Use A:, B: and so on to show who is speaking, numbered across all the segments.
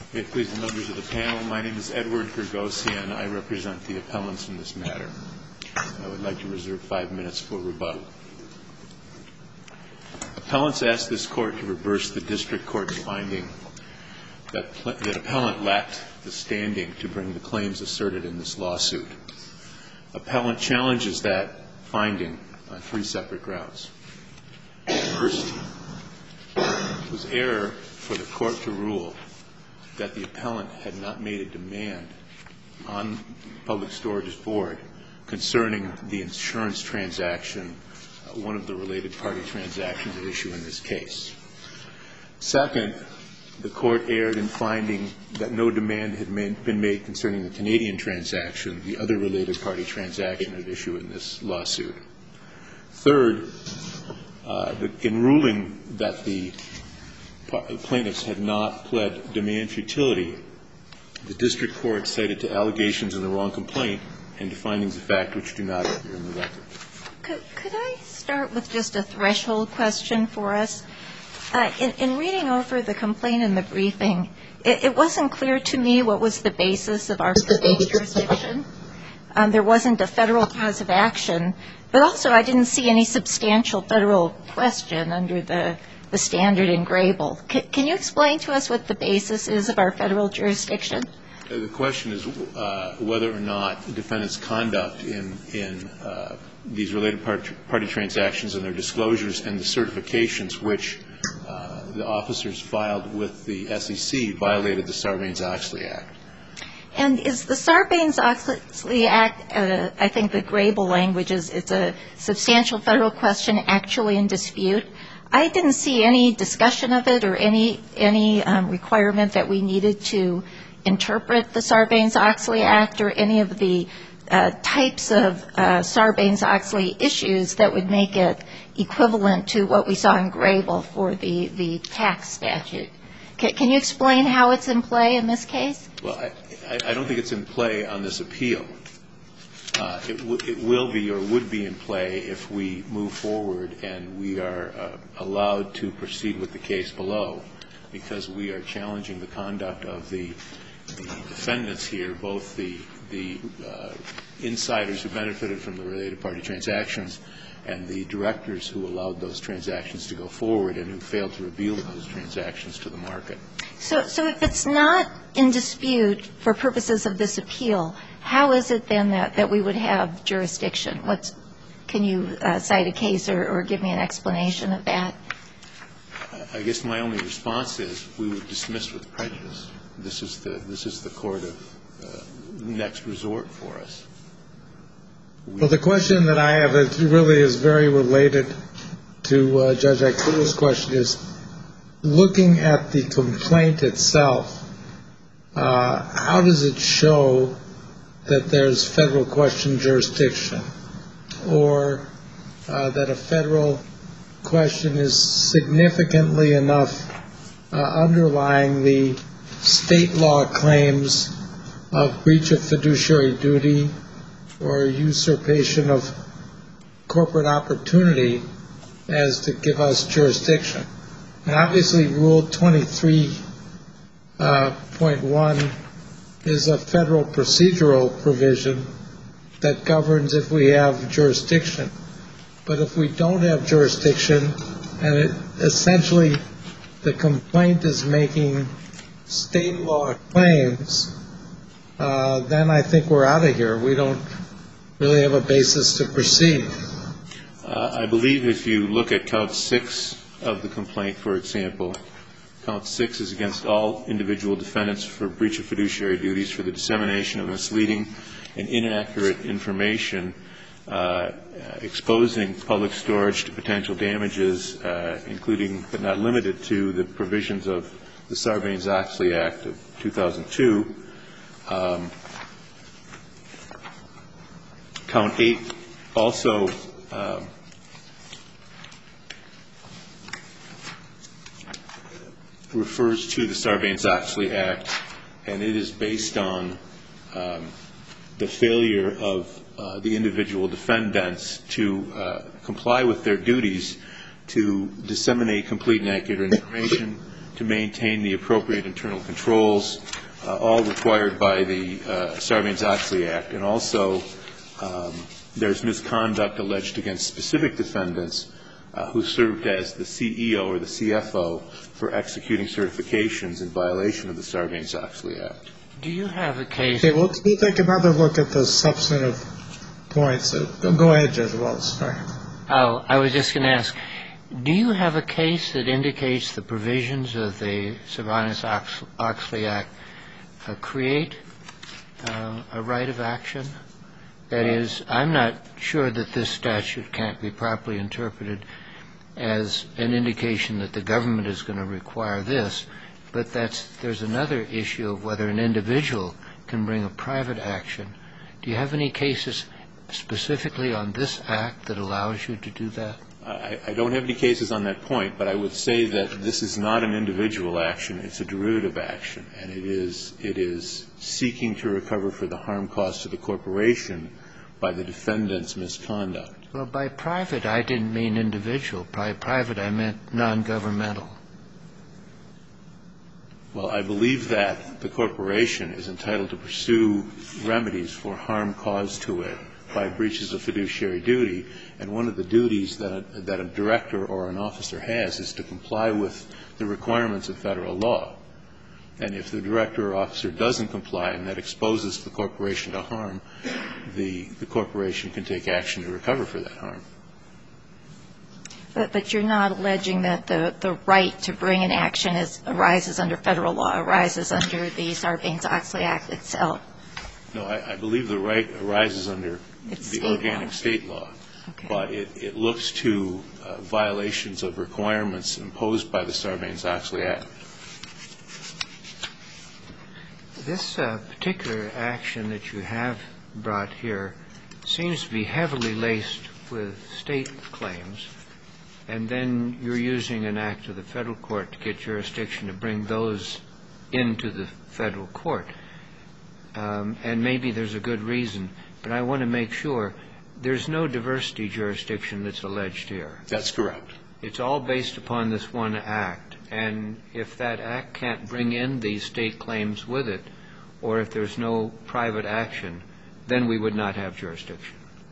A: May it please the members of the panel, my name is Edward Gergosian. I represent the appellants in this matter. I would like to reserve 5 minutes for rebuttal. Appellants ask this court to reverse the district court's finding that appellant lacked the standing to bring the claims asserted in this lawsuit. Appellant challenges that finding on 3 separate grounds. First, it was error for the court to rule that the appellant had not made a demand on Public Storage's board concerning the insurance transaction, one of the related party transactions at issue in this case. Second, the court erred in finding that no demand had been made concerning the Canadian transaction, the other related party transaction at issue in this lawsuit. Third, in ruling that the plaintiffs had not pled demand futility, the district court cited to allegations in the wrong complaint and to findings of fact which do not appear in the record.
B: Could I start with just a threshold question for us? In reading over the complaint in the briefing, it wasn't clear to me what was the basis of our federal jurisdiction. There wasn't a federal cause of action, but also I didn't see any substantial federal question under the standard in Grable. Can you explain to us what the basis is of our federal jurisdiction?
A: The question is whether or not the defendant's conduct in these related party transactions and their disclosures and the certifications which the officers filed with the SEC violated the Sarbanes-Oxley Act.
B: And is the Sarbanes-Oxley Act, I think the Grable language is it's a substantial federal question actually in dispute? I didn't see any discussion of it or any requirement that we needed to interpret the Sarbanes-Oxley Act or any of the types of Sarbanes-Oxley issues that would make it equivalent to what we saw in Grable for the tax statute. Can you explain how it's in play in this case?
A: Well, I don't think it's in play on this appeal. It will be or would be in play if we move forward and we are allowed to proceed with the case below, because we are challenging the conduct of the defendants here, both the insiders who benefited from the related party transactions and the directors who allowed those transactions to go forward and who failed to reveal those transactions to the market.
B: So if it's not in dispute for purposes of this appeal, how is it then that we would have jurisdiction? Can you cite a case or give me an explanation of that?
A: I guess my only response is we would dismiss with prejudice. This is the court of next resort for us.
C: Well, the question that I have really is very related to Judge Ikuda's question is, looking at the complaint itself, how does it show that there's federal question jurisdiction or that a federal question is significantly enough underlying the state law claims of breach of fiduciary duty or usurpation of corporate opportunity as to give us jurisdiction? And obviously Rule 23.1 is a federal procedural provision that governs if we have jurisdiction. But if we don't have jurisdiction and essentially the complaint is making state law claims, then I think we're out of here. We don't really have a basis to proceed.
A: I believe if you look at Count 6 of the complaint, for example, Count 6 is against all individual defendants for breach of fiduciary duties for the dissemination of misleading and inaccurate information exposing Public Storage to potential damages, including but not limited to the provisions of the Sarbanes-Oxley Act of 2002. Count 8 also refers to the Sarbanes-Oxley Act, and it is based on the failure of the individual defendants to comply with their duties to disseminate complete and accurate information to maintain the appropriate internal controls, all required by the Sarbanes-Oxley Act. And also there's misconduct alleged against specific defendants who served as the CEO or the CFO for executing certifications in violation of the Sarbanes-Oxley Act.
D: Do you have a case?
C: Okay, we'll take another look at the substantive points. Go ahead, Judge Wallace. Sorry.
D: Oh, I was just going to ask, do you have a case that indicates the provisions of the Sarbanes-Oxley Act create a right of action? That is, I'm not sure that this statute can't be properly interpreted as an indication that the government is going to require this, but there's another issue of whether an individual can bring a private action. Do you have any cases specifically on this act that allows you to do that?
A: I don't have any cases on that point, but I would say that this is not an individual action. It's a derivative action, and it is seeking to recover for the harm caused to the corporation by the defendant's misconduct.
D: Well, by private, I didn't mean individual. By private, I meant non-governmental.
A: Well, I believe that the corporation is entitled to pursue remedies for harm caused to it by breaches of fiduciary duty, and one of the duties that a director or an officer has is to comply with the requirements of federal law. And if the director or officer doesn't comply and that exposes the corporation to harm, the corporation can take action to recover for that harm.
B: But you're not alleging that the right to bring an action arises under federal law, arises under the Sarbanes-Oxley Act itself?
A: No, I believe the right arises under the organic state law.
B: Okay.
A: But it looks to violations of requirements imposed by the Sarbanes-Oxley Act.
D: This particular action that you have brought here seems to be heavily laced with state claims, and then you're using an act of the federal court to get jurisdiction to bring those into the federal court. And maybe there's a good reason, but I want to make sure there's no diversity jurisdiction that's alleged here.
A: That's correct.
D: It's all based upon this one act, and if that act can't bring in these state claims with it, or if there's no private action, then we would not have jurisdiction.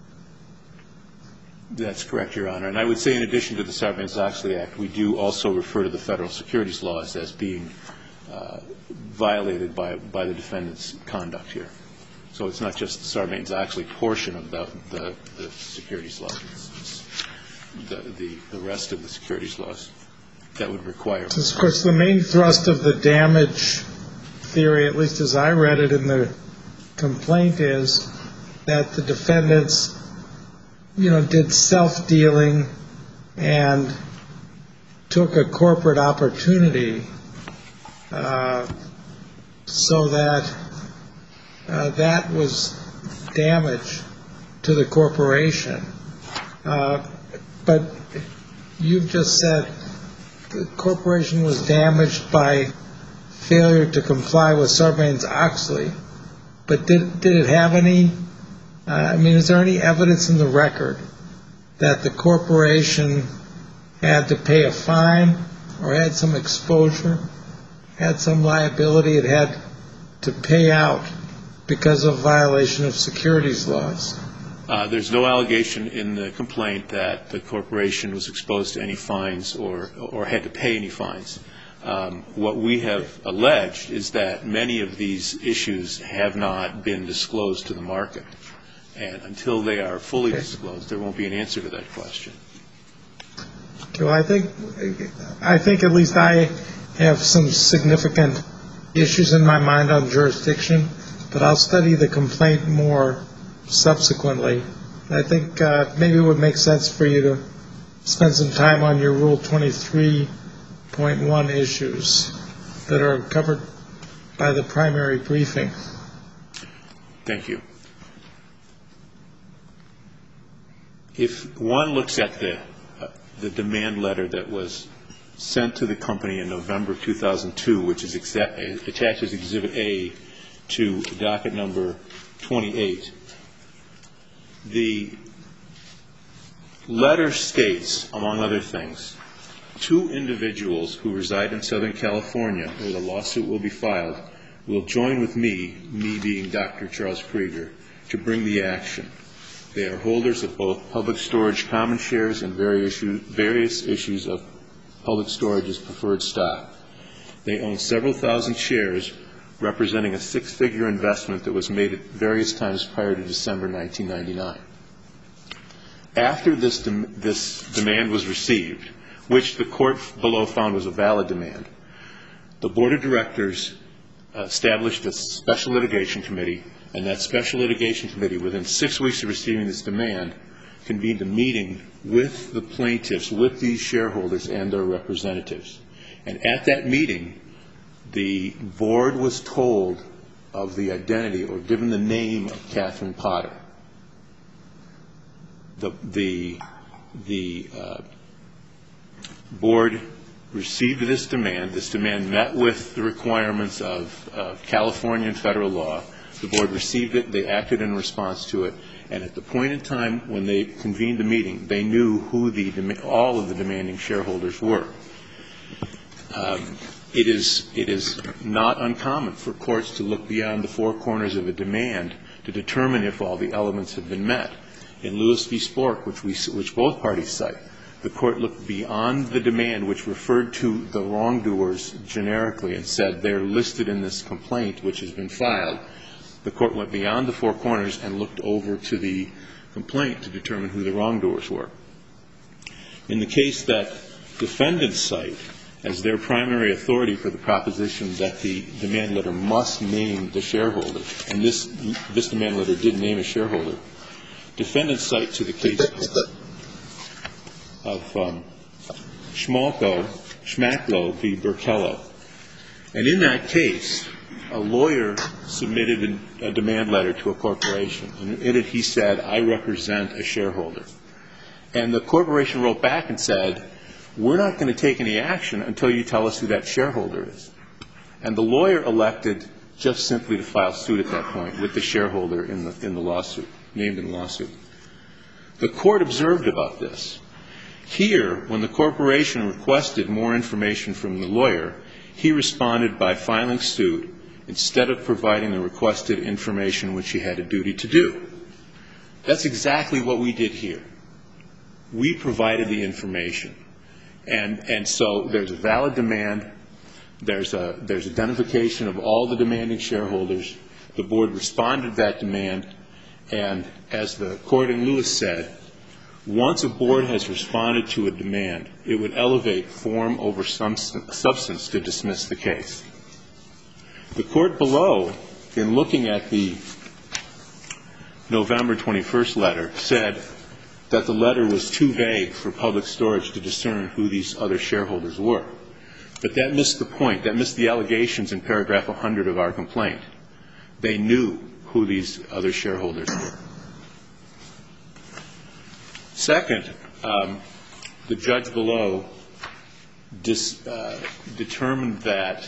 A: That's correct, Your Honor. And I would say in addition to the Sarbanes-Oxley Act, we do also refer to the federal securities laws as being violated by the defendant's conduct here. So it's not just the Sarbanes-Oxley portion of the securities laws. It's the rest of the securities laws that would require.
C: Of course, the main thrust of the damage theory, at least as I read it in the complaint, is that the defendants, did self-dealing and took a corporate opportunity so that that was damage to the corporation. But you've just said the corporation was damaged by failure to comply with Sarbanes-Oxley. But did it have any, is there any evidence in the record that the corporation had to pay a fine or had some exposure, had some liability it had to pay out because of violation of securities laws?
A: There's no allegation in the complaint that the corporation was exposed to any fines or had to pay any fines. What we have alleged is that many of these issues have not been disclosed to the market. And until they are fully disclosed, there won't be an answer to that question.
C: Well, I think at least I have some significant issues in my mind on jurisdiction, but I'll study the complaint more subsequently. I think maybe it would make sense for you to spend some time on your Rule 23.1 issues that are covered by the primary briefing.
A: Thank you. If one looks at the demand letter that was sent to the company in November 2002, which is attached as Exhibit A to docket number 28, the letter states, among other things, 2 individuals who reside in Southern California, where the lawsuit will be filed, will join with me being Dr. Charles Krieger, to bring the action. They are holders of both Public Storage common shares and various issues of Public Storage's preferred stock. They own several thousand shares, representing a 6-figure investment that was made at various times prior to December 1999. After this demand was received, which the court below found was a valid demand, the Board of Directors established a special litigation committee, and that special litigation committee, within 6 weeks of receiving this demand, convened a meeting with the plaintiffs, with these shareholders and their representatives. And at that meeting, the board was told of the identity or given the name of Catherine Potter. The board received this demand. This demand met with the requirements of California and federal law. The board received it. They acted in response to it. And at the point in time when they convened the meeting, they knew who all of the demanding shareholders were. It is not uncommon for courts to look beyond the 4 corners of a demand to determine if all the elements have been met. In Lewis v. Spork, which both parties cite, the court looked beyond the demand, which referred to the wrongdoers generically and said they're listed in this complaint which has been filed. The court went beyond the 4 corners and looked over to the complaint to determine who the wrongdoers were. In the case that defendants cite as their primary authority for the proposition that the demand letter must name the shareholder, and this demand letter did name a shareholder, defendants cite to the case of Schmacklow v. Berkello. And in that case, a lawyer submitted a demand letter to a corporation. And in it he said, I represent a shareholder. And the corporation wrote back and said, we're not going to take any action until you tell us who that shareholder is. And the lawyer elected just simply to file suit at that point with the shareholder in the lawsuit, named in the lawsuit. The court observed about this. Here, when the corporation requested more information from the lawyer, he responded by filing suit instead of providing the requested information which he had a duty to do. That's exactly what we did here. We provided the information. And so there's a valid demand. There's identification of all the demanding shareholders. The board responded to that demand. And as the court in Lewis said, once a board has responded to a demand, it would elevate form over substance to dismiss the case. The court below, in looking at the November 21st letter, said that the letter was too vague for Public Storage to discern who these other shareholders were. But that missed the point. That missed the allegations in paragraph 100 of our complaint. They knew who these other shareholders were. Second, the judge below determined that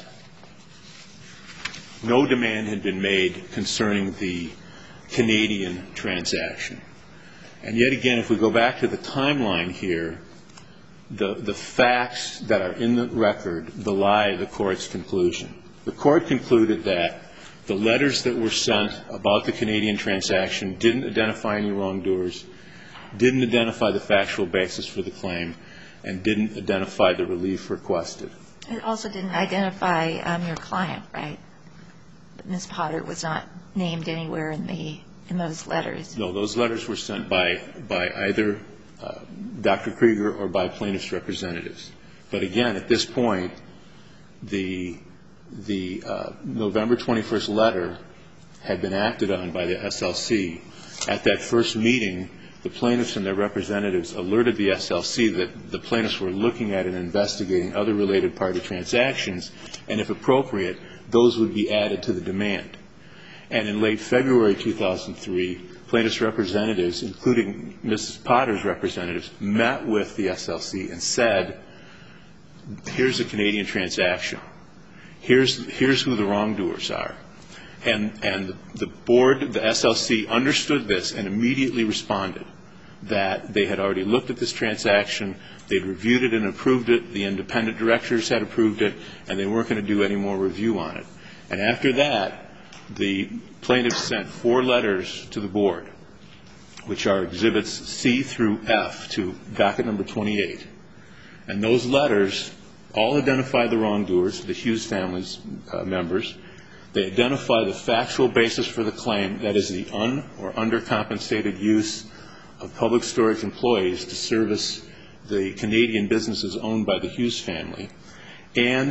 A: no demand had been made concerning the Canadian transaction. And yet again, if we go back to the timeline here, the facts that are in the record belie the court's conclusion. The court concluded that the letters that were sent about the Canadian transaction didn't identify any wrongdoers, didn't identify the factual basis for the claim, and didn't identify the relief requested.
B: It also didn't identify your client, right? Ms. Potter was not named anywhere in those letters. No, those letters were sent by either Dr. Krieger or by plaintiff's representatives. But again, at this point, the November 21st letter had been acted on by the SLC. At that first meeting, the plaintiffs and their representatives alerted the SLC that the plaintiffs were looking at and investigating other related party transactions, and if appropriate, those would be added to the demand. And in late February 2003, plaintiffs' representatives, including Mrs. Potter's representatives, met with the SLC and said, here's a Canadian transaction. Here's who the wrongdoers are. And the board, the SLC, understood this and immediately responded.
A: that they had already looked at this transaction, they'd reviewed it and approved it, the independent directors had approved it, and they weren't going to do any more review on it. And after that, the plaintiffs sent 4 letters to the board, which are Exhibits C through F to docket number 28. And those letters all identify the wrongdoers, the Hughes family's members. They identify the factual basis for the claim, that is the or undercompensated use of public storage employees to service the Canadian businesses owned by the Hughes family. And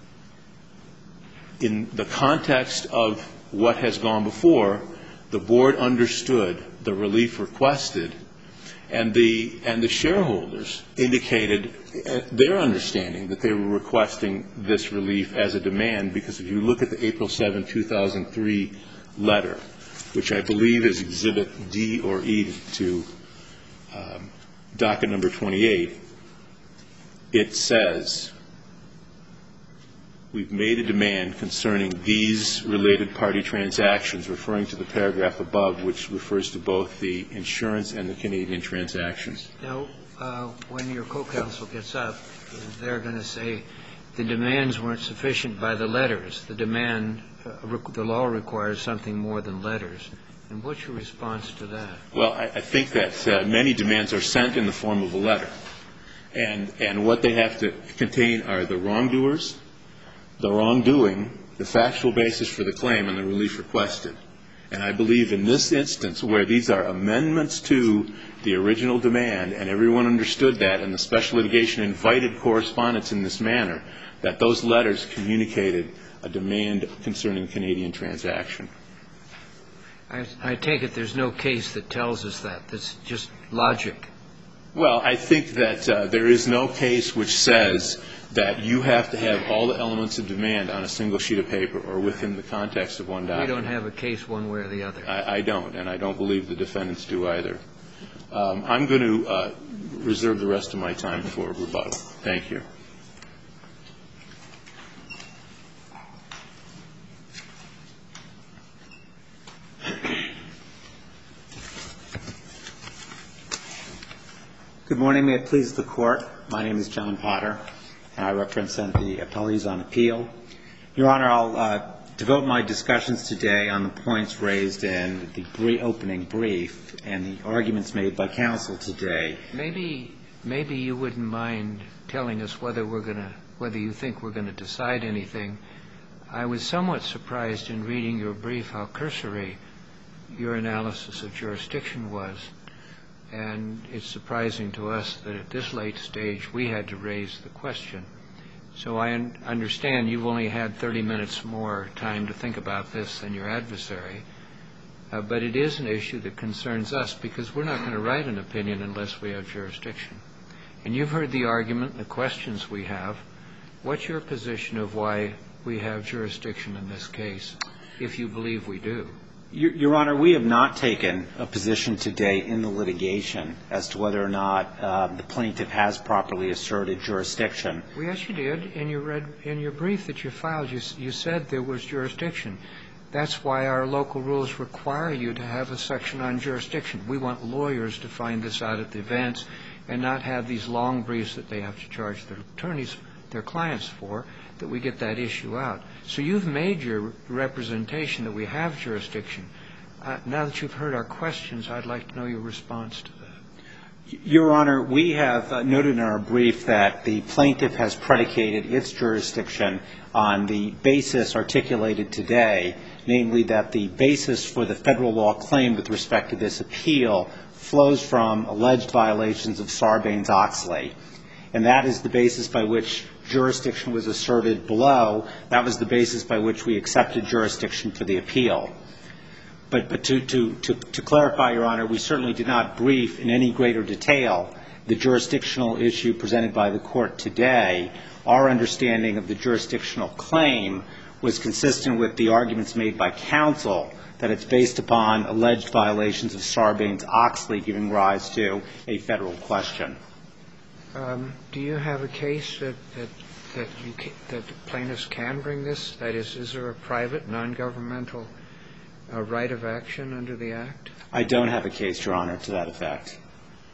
A: in the context of what has gone before, the board understood the relief requested, and the shareholders indicated their understanding that they were requesting this relief as a demand, because if you look at the April 7, 2003 letter, which I believe is Exhibit D or E to docket number 28, it says, we've made a demand concerning these related party transactions, referring to the paragraph above, which refers to both the insurance and the Canadian transactions.
D: Now, when your co-counsel gets up, they're going to say the demands weren't sufficient by the letters. The demand, the law requires something more than letters. And what's your response to that?
A: Well, I think that many demands are sent in the form of a letter. And what they have to contain are the wrongdoers, the wrongdoing, the factual basis for the claim, and the relief requested. And I believe in this instance, where these are amendments to the original demand, and everyone understood that, and the special litigation invited correspondence in this manner, that those letters communicated a demand concerning the Canadian transaction.
D: I take it there's no case that tells us that. That's just logic.
A: Well, I think that there is no case which says that you have to have all the elements of demand on a single sheet of paper or within the context of one document.
D: We don't have a case one way or the other.
A: I don't, and I don't believe the defendants do either. I'm going to reserve the rest of my time for rebuttal. Thank you.
E: Good morning. May it please the Court. My name is John Potter, and I represent the appellees on appeal. Your Honor, I'll devote my discussions today on the points raised in the opening brief and the arguments made by counsel today.
D: Maybe you wouldn't mind telling us whether you think we're going to decide anything. I was somewhat surprised in reading your brief how cursory your analysis of jurisdiction was. And it's surprising to us that at this late stage we had to raise the question. So I understand you've only had 30 minutes more time to think about this than your adversary. But it is an issue that concerns us because we're not going to write an opinion unless we have jurisdiction. And you've heard the argument and the questions we have. What's your position of why we have jurisdiction in this case, if you believe we do?
E: Your Honor, we have not taken a position today in the litigation as to whether or not the plaintiff has properly asserted jurisdiction.
D: We actually did. In your brief that you filed, you said there was jurisdiction. That's why our local rules require you to have a section on jurisdiction. We want lawyers to find this out at the events and not have these long briefs that they have to charge their attorneys, their clients for, that we get that issue out. So you've made your representation that we have jurisdiction. Now that you've heard our questions, I'd like to know your response to that.
E: Your Honor, we have noted in our brief that the plaintiff has predicated its jurisdiction on the basis articulated today, namely that the basis for the federal law claim with respect to this appeal flows from alleged violations of Sarbanes-Oxley. And that is the basis by which jurisdiction was asserted below. That was the basis by which we accepted jurisdiction for the appeal. But to clarify, Your Honor, we certainly did not brief in any greater detail the jurisdictional issue presented by the Court today. Our understanding of the jurisdictional claim was consistent with the arguments made by counsel that it's based upon alleged violations of Sarbanes-Oxley giving rise to a federal question.
D: Do you have a case that the plaintiffs can bring this? That is there a private, non-governmental right of action under the Act?
E: I don't have a case, Your Honor, to that effect.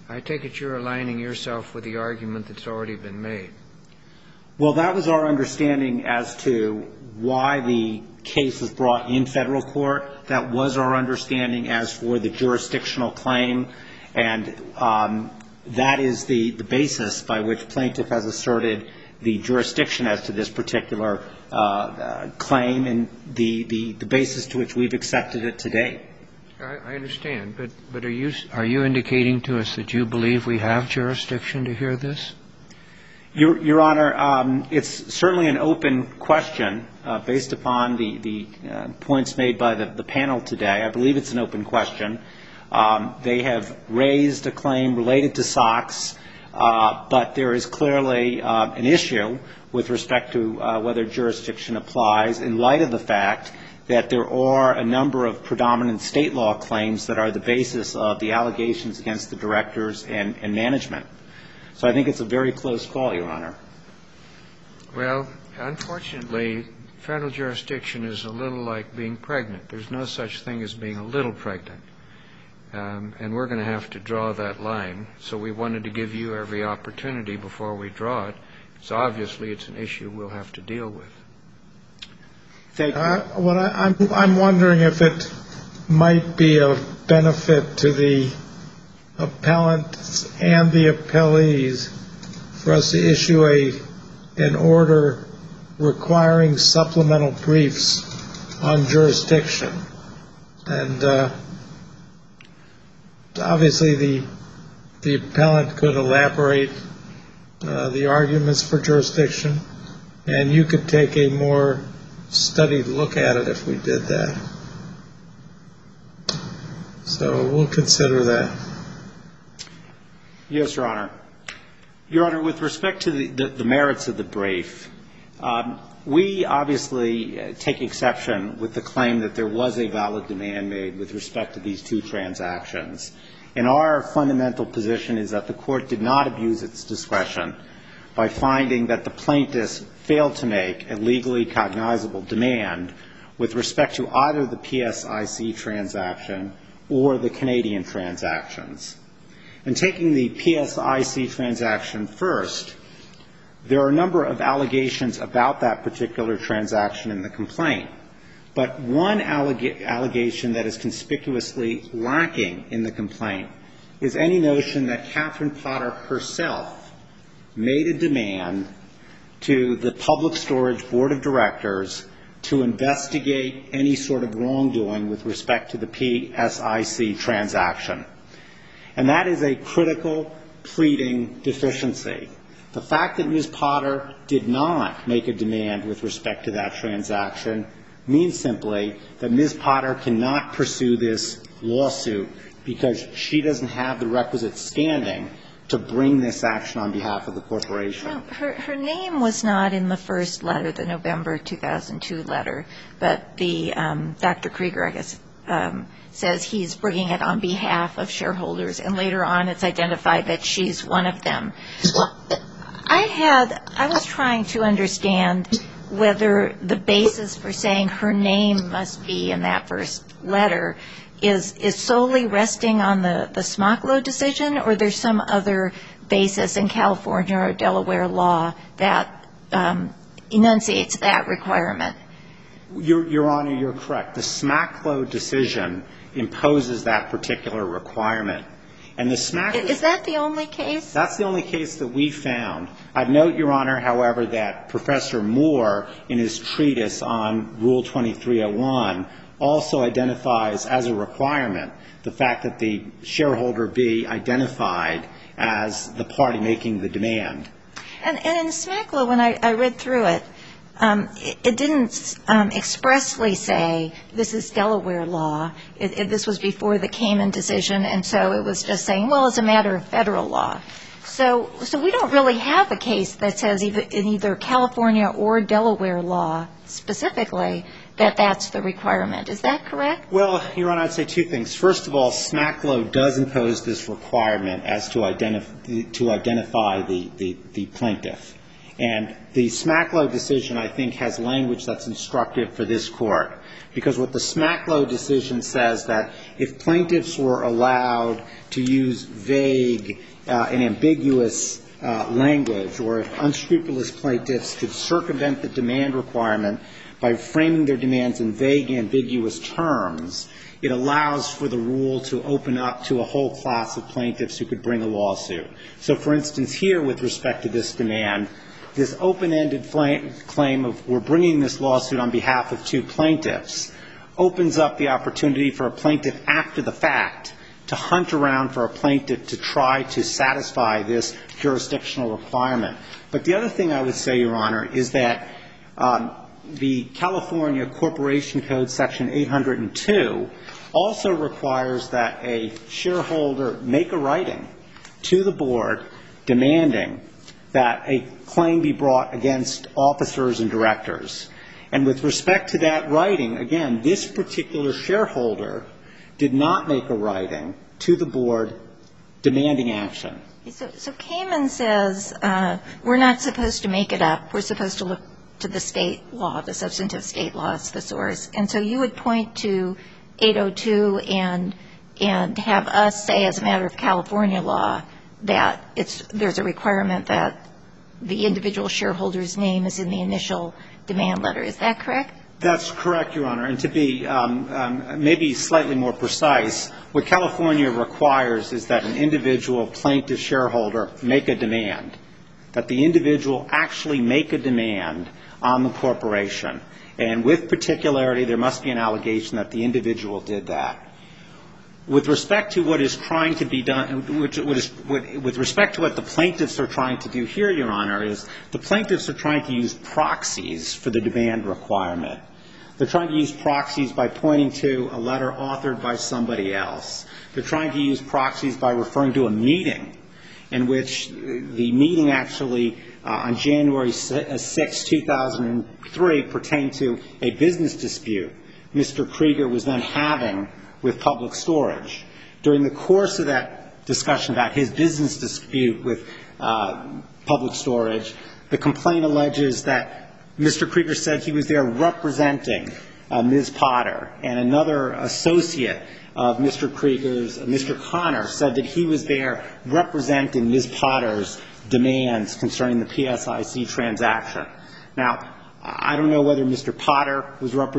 D: I take it you're aligning yourself with the argument that's already been made.
E: Well, that was our understanding as to why the case was brought in federal court. That was our understanding as for the jurisdictional claim, and that is the basis by which plaintiff has asserted the jurisdiction as to this particular claim and the basis to which we've accepted it today.
D: I understand, but are you indicating to us that you believe we have jurisdiction to hear this?
E: Your Honor, it's certainly an open question based upon the points made by the panel today. I believe it's an open question. They have raised a claim related to SOX, but there is clearly an issue with respect to whether jurisdiction applies in light of the fact that there are a number of predominant state law claims that are the basis of the allegations against the directors and management. So I think it's a very close call, Your Honor.
D: Well, unfortunately, federal jurisdiction is a little like being pregnant. There's no such thing as being a little pregnant. And we're going to have to draw that line. So we wanted to give you every opportunity before we draw it. So obviously it's an issue we'll have to deal with.
E: Thank you.
C: I'm wondering if it might be of benefit to the appellants and the appellees for us to issue an order requiring supplemental briefs on jurisdiction. And obviously the appellant could elaborate the arguments for jurisdiction, and you could take a more studied look at it if we did that. So we'll consider that.
E: Yes, Your Honor. Your Honor, with respect to the merits of the brief, we obviously take exception with the claim that there was a valid demand made with respect to these two transactions. And our fundamental position is that the Court did not abuse its discretion by finding that the plaintiffs failed to make a legally cognizable demand with respect to either the PSIC transaction or the Canadian transactions. And taking the PSIC transaction first, there are a number of allegations about that particular transaction in the complaint. But one allegation that is conspicuously lacking in the complaint is any notion that Catherine Potter herself made a demand to the Public Storage Board of Directors to investigate any sort of wrongdoing with respect to the PSIC transaction. And that is a critical pleading deficiency. The fact that Ms. Potter did not make a demand with respect to that transaction means simply that Ms. Potter cannot pursue this lawsuit because she doesn't have the requisite standing to bring this action on behalf of the corporation.
B: No, her name was not in the first letter, the November 2002 letter, but the Dr. Krieger, I guess, says he's bringing it on behalf of shareholders, and later on it's identified that she's one of them. I was trying to understand whether the basis for saying her name must be in that first letter is solely resting on the Smocklow decision, or there's some other basis in California or Delaware law that enunciates that requirement.
E: Your Honor, you're correct. The Smocklow decision imposes that particular requirement. And the Smocklow... Is
B: that the only case?
E: That's the only case that we found. I'd note, Your Honor, however, that Professor Moore, in his treatise on Rule 2301, also identifies as a requirement the fact that the shareholder be identified as the party making the demand.
B: And in Smocklow, when I read through it, it didn't expressly say this is Delaware law. This was before the Kamen decision, and so it was just saying, well, it's a matter of federal law. So we don't really have a case that says in either California or Delaware law specifically that that's the requirement. Is that correct?
E: Well, Your Honor, I'd say two things. First of all, Smocklow does impose this requirement as to identify the plaintiff. And the Smacklow decision, I think, has language that's instructive for this Court, because what the Smacklow decision says that if plaintiffs were allowed to use vague and ambiguous language, or if unscrupulous plaintiffs could circumvent the demand requirement by framing their demands in vague, ambiguous terms, it allows for the rule to open up to a whole class of plaintiffs who could bring a lawsuit. So, for instance, here with respect to this demand, this open-ended claim of we're bringing this lawsuit on behalf of two plaintiffs opens up the opportunity for a plaintiff after the fact to hunt around for a plaintiff to try to satisfy this jurisdictional requirement. But the other thing I would say, Your Honor, is that the California Corporation Code Section 802 also requires that a shareholder make a writing to the board demanding that a claim be brought against officers and directors. And with respect to that writing, again, this particular shareholder did not make a writing to the board demanding action.
B: So Kamen says we're not supposed to make it up. We're supposed to look to the state law, the substantive state law as the source. And so you would point to 802 and have us say as a matter of California law that there's a requirement that the individual shareholder's name is in the initial demand letter. Is that correct?
E: That's correct, Your Honor. And to be maybe slightly more precise, what California requires is that an individual plaintiff shareholder make a demand, that the individual actually make a demand on the corporation. And with particularity, there must be an allegation that the individual did that. With respect to what is trying to be done, with respect to what the plaintiffs are trying to do here, Your Honor, is the plaintiffs are trying to use proxies for the demand requirement. They're trying to use proxies by pointing to a letter authored by somebody else. They're trying to use proxies by referring to a meeting in which the meeting actually on January 6, 2003 pertained to a business dispute Mr. Krieger was then having with Public Storage. During the course of that discussion about his business dispute with Public Storage, the complaint alleges that Mr. Krieger said he was there representing Ms. Potter, and another associate of Mr. Krieger's, Mr. Connor, said that he was there representing Ms. Potter's demands concerning the PSIC transaction. Now, I don't know whether Mr. Potter was whether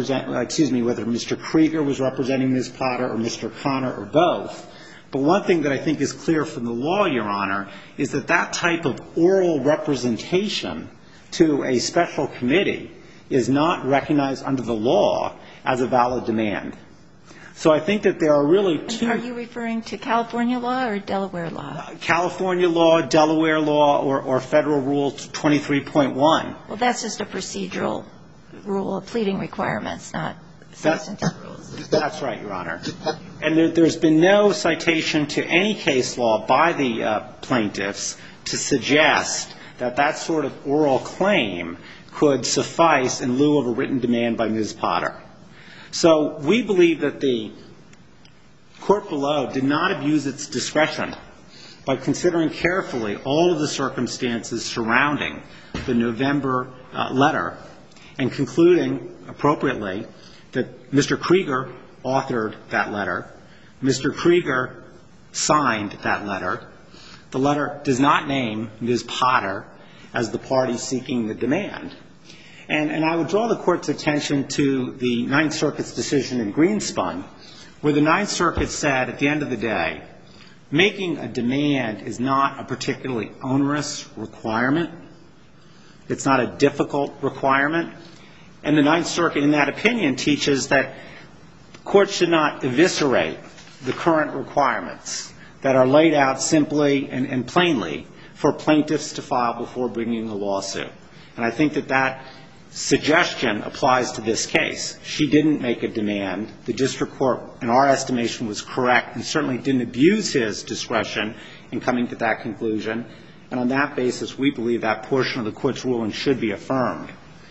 E: Mr. Krieger was representing Ms. Potter or Mr. Connor or both. But one thing that I think is clear from the law, Your Honor, is that that type of oral representation to a special committee is not recognized under the law as a valid demand. So I think that there are really two.
B: Are you referring to California law or Delaware law?
E: California law, Delaware law, or Federal Rule 23.1.
B: Well, that's just a procedural rule of pleading requirements, not substantive rules.
E: That's right, Your Honor. And there's been no citation to any case law by the plaintiffs to suggest that that sort of oral claim could suffice in lieu of a written demand by Ms. Potter. So we believe that the court below did not abuse its discretion by considering carefully all of the circumstances surrounding the November letter and concluding appropriately that Mr. Krieger authored that letter, Mr. Krieger signed that letter. The letter does not name Ms. Potter as the party seeking the demand. And I would draw the Court's attention to the Ninth Circuit's decision in Greenspun, where the Ninth Circuit said at the end of the day, making a demand is not a particularly onerous requirement. It's not a difficult requirement. And the Ninth Circuit, in that opinion, teaches that courts should not eviscerate the current requirements that are laid out simply and plainly for plaintiffs to file before bringing a lawsuit. And I think that that suggestion applies to this case. She didn't make a demand. The district court, in our estimation, was correct and certainly didn't abuse his discretion in coming to that conclusion. And on that basis, we believe that portion of the Court's ruling should be affirmed.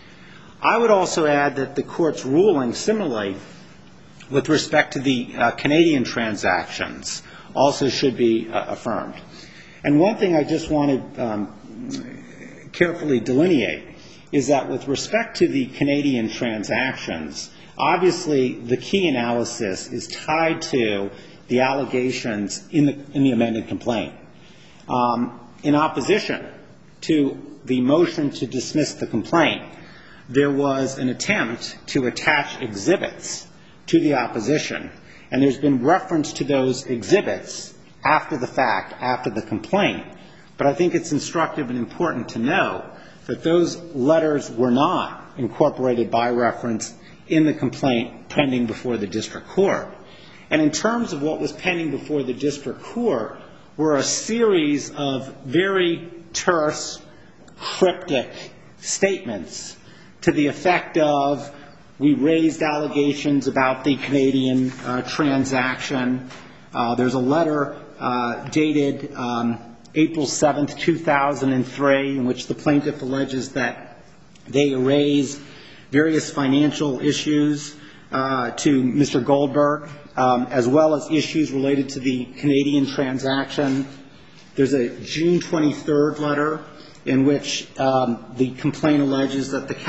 E: I would also add that the Court's ruling, similarly, with respect to the Canadian transactions, also should be affirmed. And one thing I just want to carefully delineate is that with respect to the Canadian transactions, obviously the key analysis is tied to the allegations in the amended complaint. In opposition to the motion to dismiss the complaint, there was an attempt to attach exhibits to the opposition, and there's been reference to those exhibits after the fact, after the complaint. But I think it's instructive and important to know that those letters were not incorporated by reference in the complaint pending before the district court. And in terms of what was pending before the district court were a series of very terse, cryptic statements to the effect of, we raised allegations about the Canadian transaction. There's a letter dated April 7th, 2003, in which the plaintiff alleges that they raised various financial issues to Mr. Goldberg, as well as issues related to the Canadian transaction. There's a June 23rd letter in which the complaint alleges that the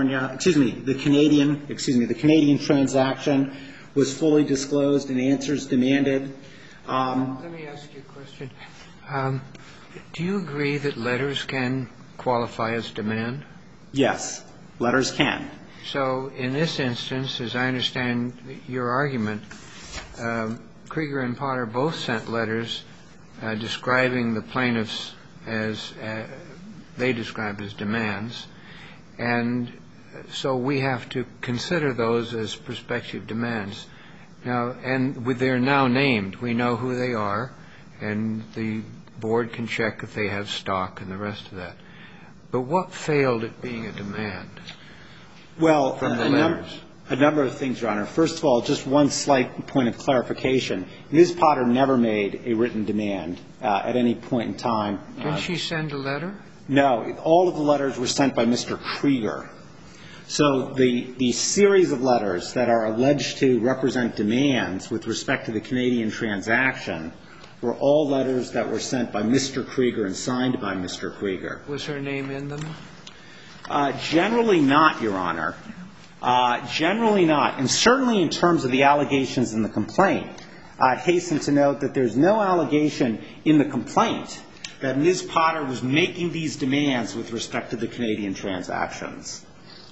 E: Canadian transaction was fully disclosed and answers demanded.
D: Let me ask you a question. Do you agree that letters can qualify as demand?
E: Yes, letters can.
D: So in this instance, as I understand your argument, Krieger and Potter both sent letters describing the plaintiffs as they described as demands, and so we have to consider those as prospective demands. Now, and they're now named. We know who they are, and the board can check if they have stock and the rest of that. But what failed at being a demand?
E: Well,
D: from the letters?
E: A number of things, Your Honor. First of all, just one slight point of clarification. Ms. Potter never made a written demand at any point in time.
D: Did she send a letter?
E: No. All of the letters were sent by Mr. Krieger. So the series of letters that are alleged to represent demands with respect to the Canadian transaction were all letters that were sent by Mr. Krieger and signed by Mr. Krieger.
D: Was her name in them?
E: Generally not, Your Honor. Generally not. And certainly in terms of the allegations in the complaint, I'd hasten to note that there's no allegation in the complaint that Ms. Potter was making these demands with respect to the Canadian transactions.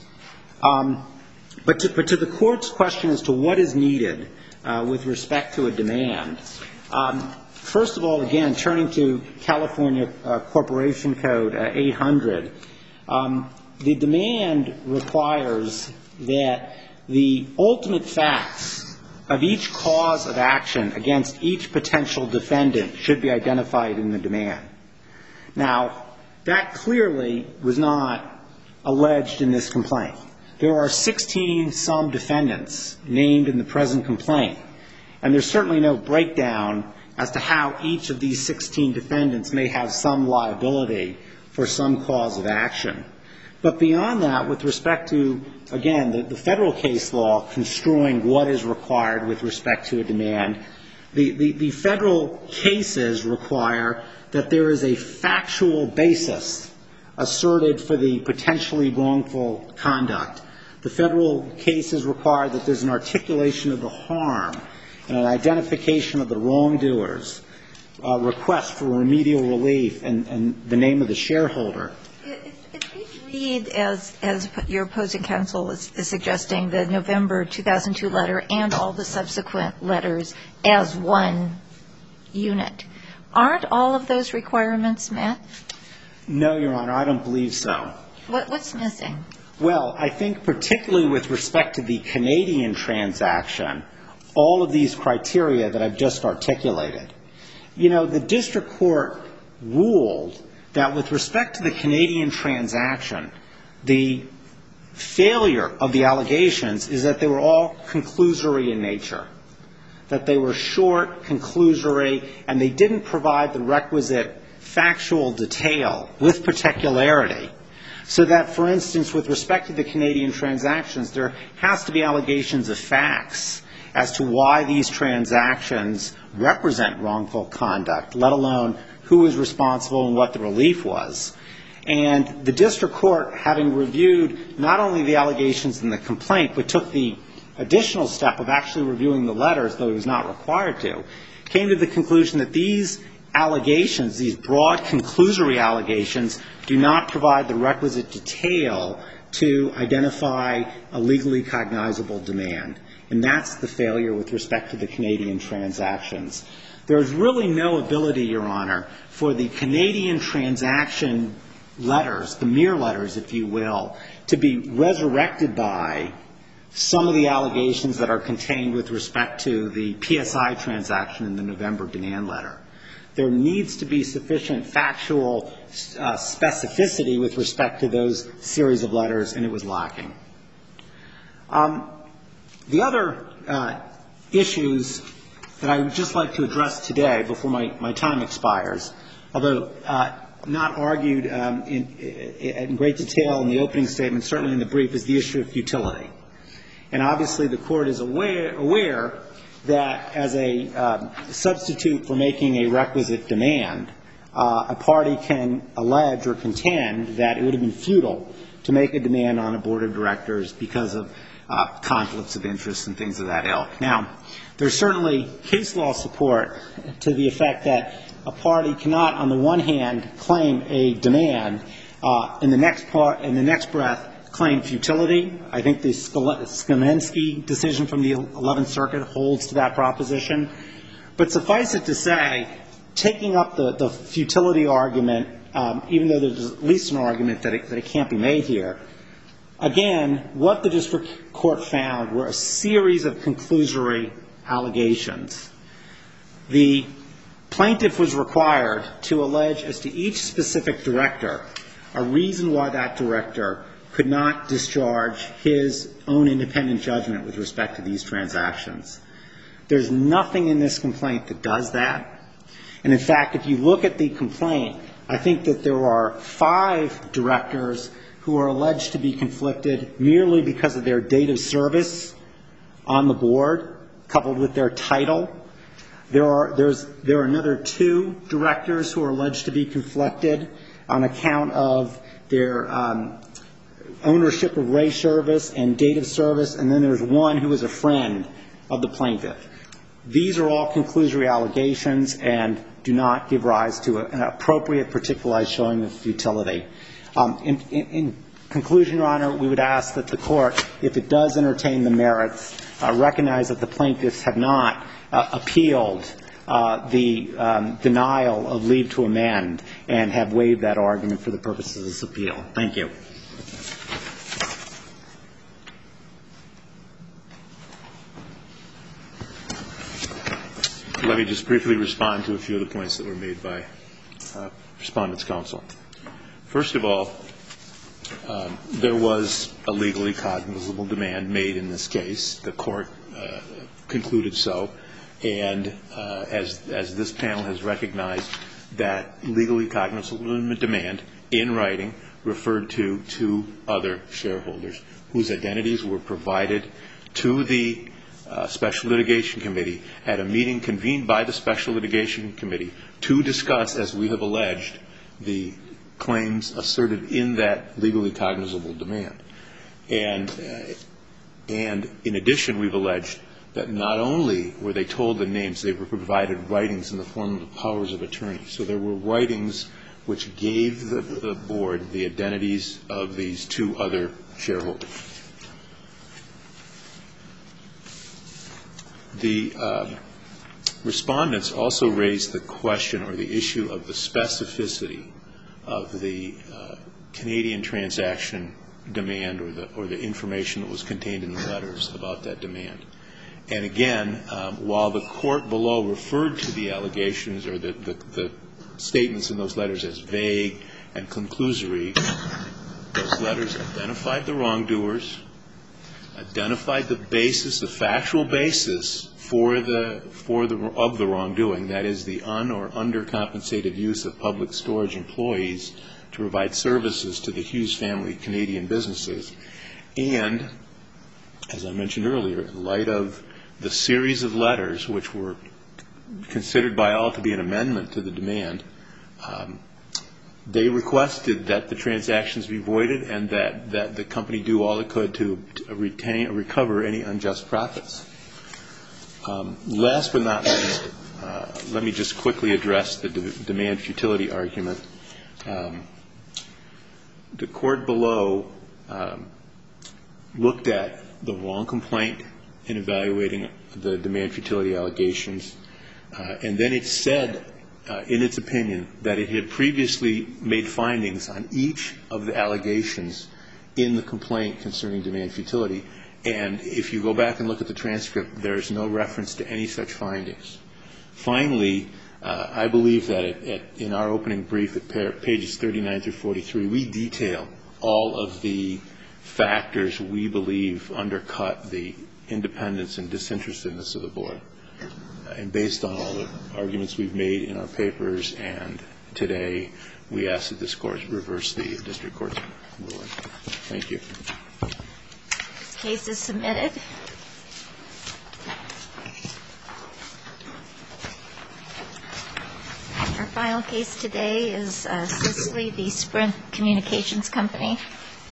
E: But to the Court's question as to what is needed with respect to a demand, first of all, again, turning to California Corporation Code 800, the demand requires that the ultimate facts of each cause of action against each potential defendant should be identified in the demand. Now, that clearly was not alleged in this complaint. There are 16-some defendants named in the present complaint, and there's certainly no breakdown as to how each of these 16 defendants may have some liability for some cause of action. But beyond that, with respect to, again, the federal case law construing what is required with respect to a demand, the federal cases require that there is a factual basis asserted for the potentially wrongful conduct. The federal cases require that there's an articulation of the harm and an identification of the wrongdoers, request for remedial relief, and the name of the shareholder.
B: If we read, as your opposing counsel is suggesting, the November 2002 letter and all the subsequent letters as one unit, aren't all of those requirements met?
E: No, Your Honor, I don't believe so.
B: What's missing?
E: Well, I think particularly with respect to the Canadian transaction, all of these criteria that I've just articulated. You know, the district court ruled that with respect to the Canadian transaction, the failure of the allegations is that they were all conclusory in nature, that they were short, conclusory, and they didn't provide the requisite factual detail with particularity. So that, for instance, with respect to the Canadian transactions, there has to be allegations of facts as to why these transactions represent wrongful conduct, let alone who is responsible and what the relief was. And the district court, having reviewed not only the allegations in the complaint, but took the additional step of actually reviewing the letters, though he was not required to, came to the conclusion that these allegations, these broad conclusory allegations, do not provide the requisite detail to identify a legally cognizable demand. And that's the failure with respect to the Canadian transactions. There's really no ability, Your Honor, for the Canadian transaction letters, the mere letters, if you will, to be resurrected by some of the allegations that are contained with respect to the PSI transaction in the November demand letter. There needs to be sufficient factual specificity with respect to those series of letters, and it was lacking. The other issues that I would just like to address today before my time expires, although not argued in great detail in the opening statement, certainly in the brief, is the issue of futility. And obviously the Court is aware that as a substitute for making a requisite demand, a party can allege or contend that it would have been futile to make a demand on a board of directors because of conflicts of interest and things of that ilk. Now, there's certainly case law support to the effect that a party cannot, on the one hand, claim a demand, in the next breath, claim futility. I think the Skamensky decision from the 11th Circuit holds to that proposition. But suffice it to say, taking up the futility argument, even though there's at least an argument that it can't be made here, again, what the district court found were a series of conclusory allegations. The plaintiff was required to allege as to each specific director a reason why that director could not discharge his own independent judgment with respect to these transactions. There's nothing in this complaint that does that. And in fact, if you look at the complaint, I think that there are 5 directors who are alleged to be conflicted merely because of their date of service on the board, coupled with their title. There are another 2 directors who are alleged to be conflicted on account of their ownership of Ray service and date of service, and then there's one who is a friend of the plaintiff. These are all conclusory allegations and do not give rise to an appropriate particularized showing of futility. In conclusion, Your Honor, we would ask that the Court, if it does entertain the merits, recognize that the plaintiffs have not appealed the denial of leave to amend and have waived that argument for the purposes of this appeal. Thank you.
A: Let me just briefly respond to a few of the points that were made by Respondent's counsel. First of all, there was a legally cognizable demand made in this case. The Court concluded so. And as this panel has recognized, that legally cognizable demand in writing referred to 2 other shareholders whose identities were provided to the Special Litigation Committee at a meeting convened by the Special Litigation Committee to discuss, as we have alleged, the claims asserted in that legally cognizable demand. And in addition, we've alleged that not only were they told the names, they were provided writings in the form of powers of attorney. So there were writings which gave the board the identities of these 2 other shareholders. The respondents also raised the question or the issue of the specificity of the Canadian transaction demand or the information that was contained in the letters about that demand. And again, while the court below referred to the allegations or the statements in those letters as vague and conclusory, those letters identified the wrongdoers, identified the basis, the factual basis of the wrongdoing, that is the or undercompensated use of public storage employees to provide services to the Hughes family Canadian businesses. And, as I mentioned earlier, in light of the series of letters which were considered by all to be an amendment to the demand, They requested that the transactions be voided and that the company do all it could to retain or recover any unjust profits. Last but not least, let me just quickly address the demand futility argument. The court below looked at the wrong complaint in evaluating the demand futility allegations, and then it said in its opinion that it had previously made findings on each of the allegations in the complaint concerning demand futility. And if you go back and look at the transcript, there is no reference to any such findings. Finally, I believe that in our opening brief at pages 39 through 43, we detail all of the factors we believe undercut the independence and disinterestedness of the board. And based on all the arguments we've made in our papers and today, we ask that this court reverse the district court's ruling. Thank you.
B: This case is submitted. Our final case today is Sisley v. Sprint Communications Company.